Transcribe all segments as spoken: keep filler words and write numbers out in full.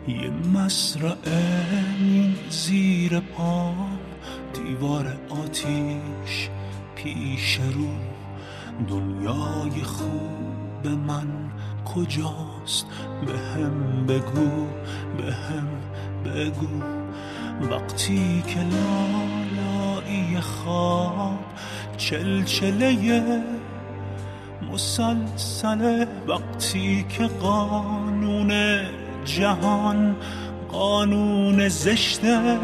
یه مزرعه زیر پام، دیوار آتیش پیش رو. دنیای خوب من کجاست؟ به هم بگو، به هم بگو. وقتی که لالایی خواب چلچله مسلسله، وقتی که قانون جهان قانون زشت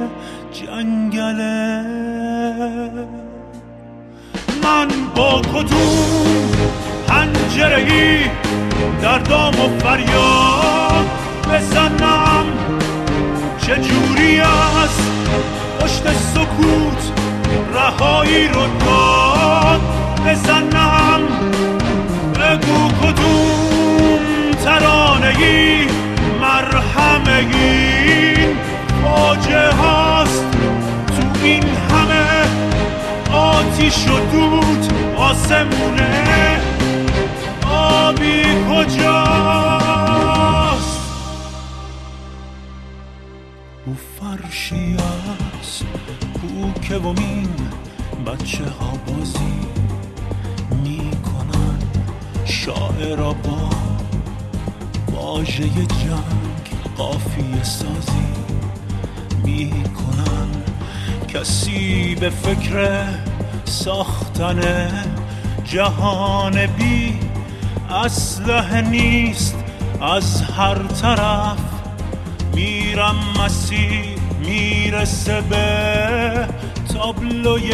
جنگله، من با کدوم پنجره‌ای در دام و فریاد بزنم؟ چجوری از پشت سکوت رهایی رو داد بزنم؟ بگو کدوم ترانه‌ای مرهم این فاجعه هاست؟ تو این همه آتیش و دود آسمونه آبی کجاست؟ او فرشی است کو که ومین بچه ها بازی میکنن، شاعرها با واژه جنگ قافیه سازی میکنن. کسی به فکر ساختن جهان بی اسلحه نیست. از هر طرف میرم مسیح میرسه به تابلوی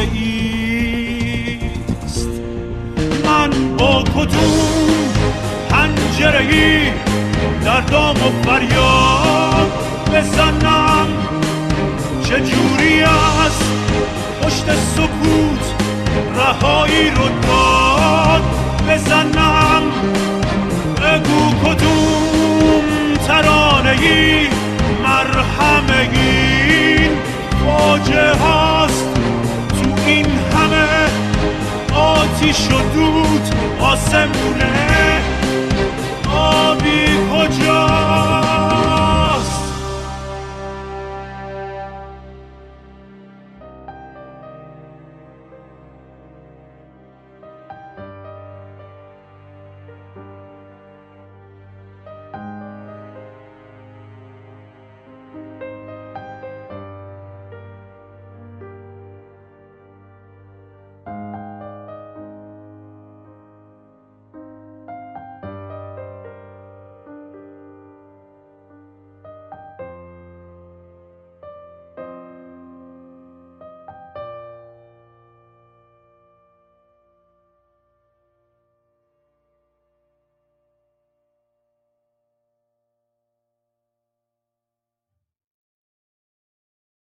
ایست. من با کدوم پنجره‌ای در دام و فریاد بزنم؟ چجوری از پشت سکوت رهایی رو داد بزنم؟ بگو کدوم ترانه‌ای مرهم این فاجعه هاست؟ تو این همه آتیش و دود آسمونه